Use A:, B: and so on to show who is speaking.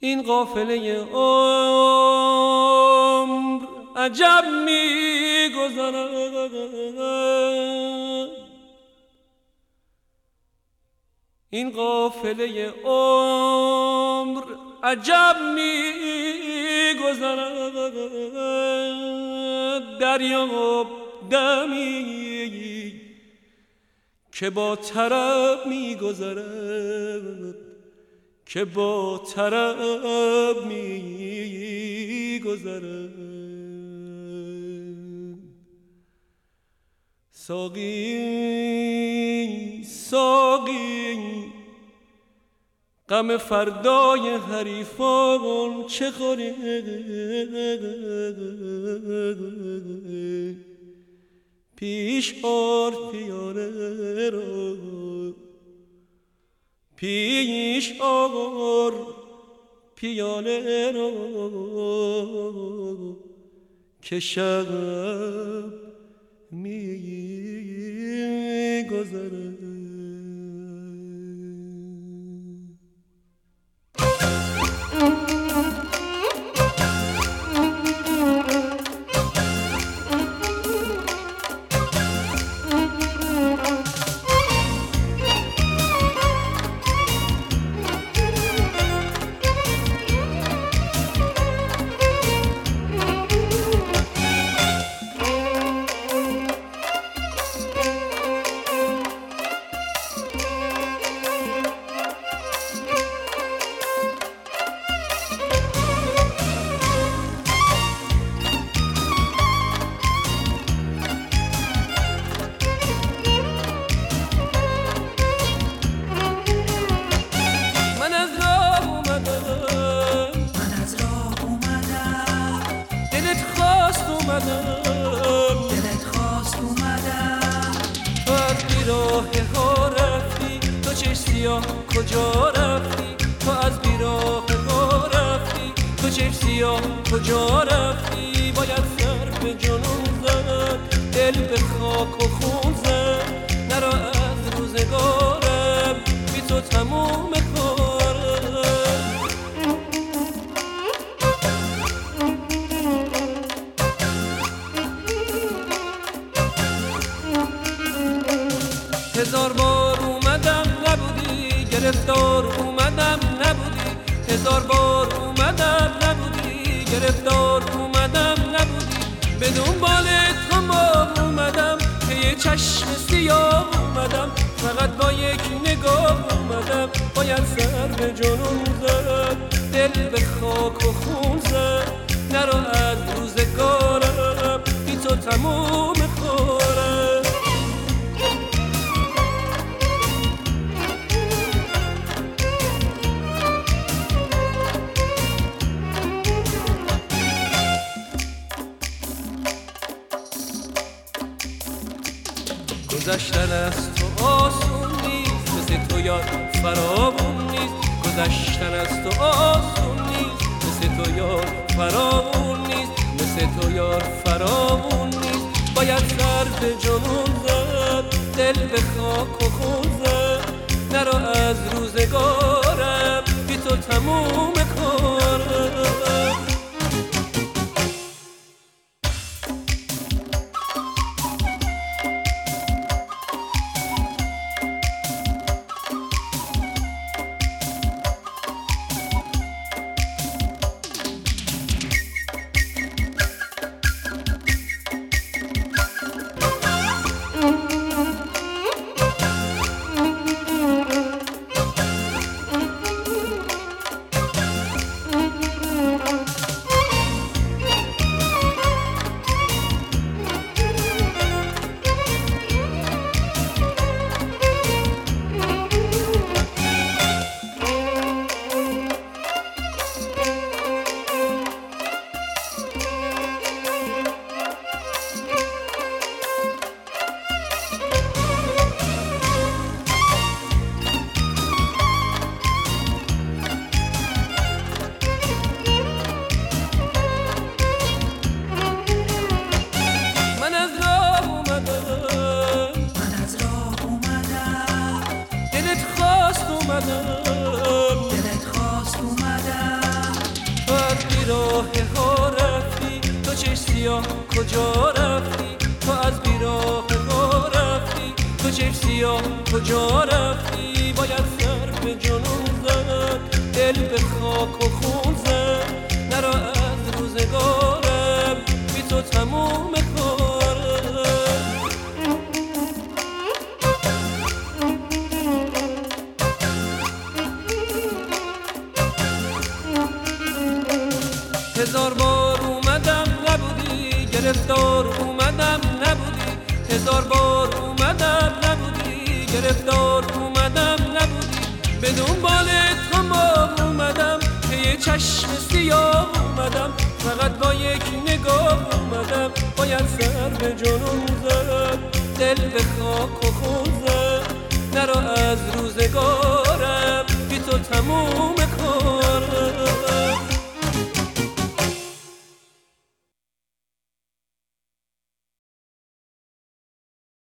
A: این قافله عمر عجب می‌گذرد، این قافله عمر عجب می‌گذرد. دریاب دمی که با طرب می‌گذرد، که با طرب می‌گذرد. ساقی ساقی غم فردای حریفان چه خوری؟ پیش آر پیاله را، پیش آر پیاله را که شب می‌گذرد.
B: دلت خواست اومدم.
A: تو از بیراه ها رفتی، تو چشم سیاه کجا رفتی؟ تو از بیراه ها رفتی، تو چشم سیاه کجا رفتی؟ باید سر به جنون زد، دل به خاک و خون زد. نرا از روزگارم، بی تو تموم کارم. هزار بار اومدم نبودی، گرفتار اومدم نبودی. هزار بار اومدم نبودی، گرفتار اومدم نبودی. به دنبال تو ما اومدم، که یه چشم سیاه اومدم. فقط با یک نگاه اومدم، باید سر به جنون زد، دل به خاک و خون زد. نرو از روزگارم، بی تو تموم کارم. گذشتن از تو آسون نیست، مثل تو یاد فراوون نیست. گذشتن از تو آسون نیست، مثل تو یاد فراوون نیست. مثل تو یاد فراوون نیست. باید سر به جنون زد، دل به خاک و خون زد. نرو از روزگارم، بی تو تموم کارم. سیاه کجا رفتی؟ تو از بیراه ما رفتی. تو چشم سیاه کجا رفتی؟ باید سر به جنون زد، دل به خاک و خون زد. نرو از روزگارم، بی تو تموم کارم. هزار بار اومدم نبودی، گرفتار اومدم نبودی. هزار بار اومدم نبودی، گرفتار اومدم نبودی. به دنبال تو ما اومدم، که یه چشم سیاه اومدم. فقط با یک نگاه اومدم، باید سر به جنون زد، دل به خاک و خون زد. نرو از روزگارم، بی تو تموم کارم.